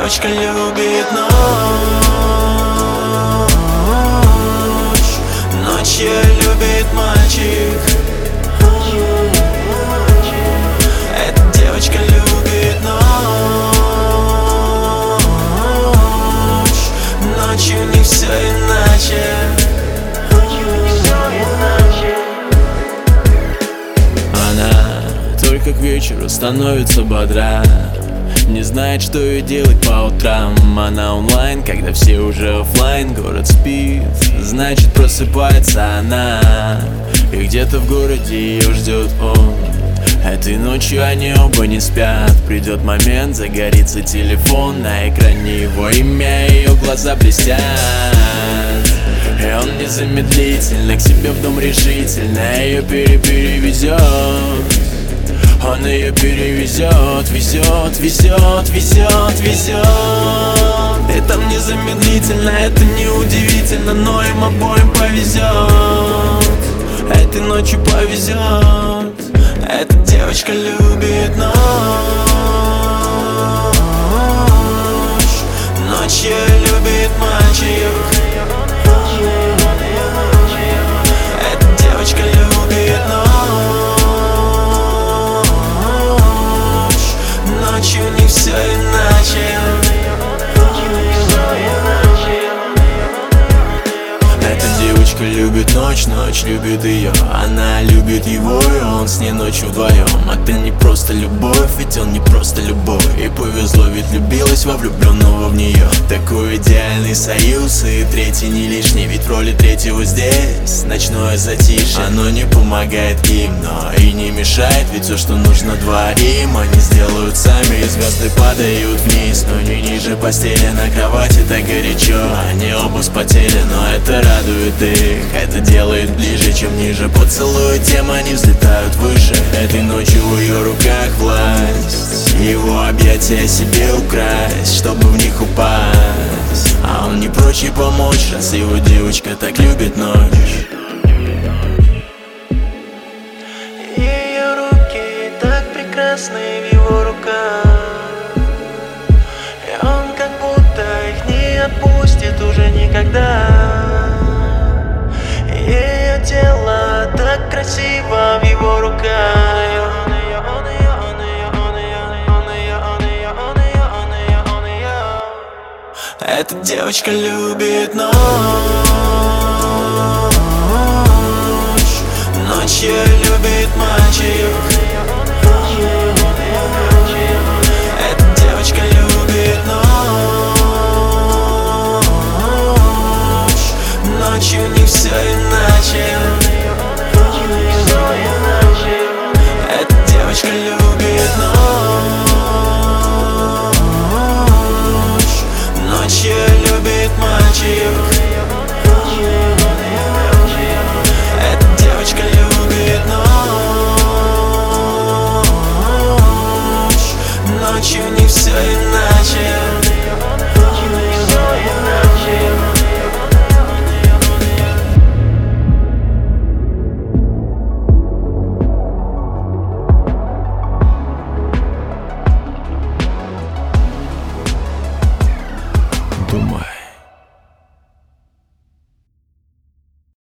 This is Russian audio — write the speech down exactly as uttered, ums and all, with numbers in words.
девочка любит ночь. Ночью любит мальчик. Эта девочка любит ночь. Ночью не все иначе. Она только к вечеру становится бодра, не знает, что ей делать по утрам. Она онлайн, когда все уже офлайн. Город спит, значит просыпается она. И где-то в городе ее ждет он. Этой ночью они оба не спят. Придет момент, загорится телефон. На экране его имя, ее глаза блестят. И он незамедлительно к себе в дом решительно ее пере-перевезет. Он ее перевезет, везет, везет, везет, везет. И там незамедлительно, это неудивительно, но им обоим повезет. Этой ночью повезет. Эта девочка любит ночь. Ночью любит мальчик. Эта девочка любит ночь. Ночью не все иначе. Эта девочка любит ночь, ночь любит ее. Она любит его, и он с ней ночью вдвоем. Это не просто любовь, ведь он не просто любовь. И повезло, ведь любилась во влюбленного в нее. Такой идеальный союз, и третий не лишний. Ведь в роли третьего здесь ночное затишье. Оно не помогает им, но и не мешает. Ведь все, что нужно двоим, они сделают сами. И звезды падают вниз, но не ниже постели. На кровати так горячо, они оба вспотели, но это радует их. Это делает ближе, чем ниже. Поцелуй, тем они взлетают выше. Этой ночью в ее руках власть. Его объятия себе украсть, чтобы в них упасть. А он не прочь ей помочь, раз его девочка так любит ночь. Ее руки так прекрасны в его руках, и он как будто их не отпустит уже никогда. Ее тело так красиво в его руках. Эта девочка любит ночь. Ночью любит мальчик. Эта девочка любит ночь. Ночью не все иначе.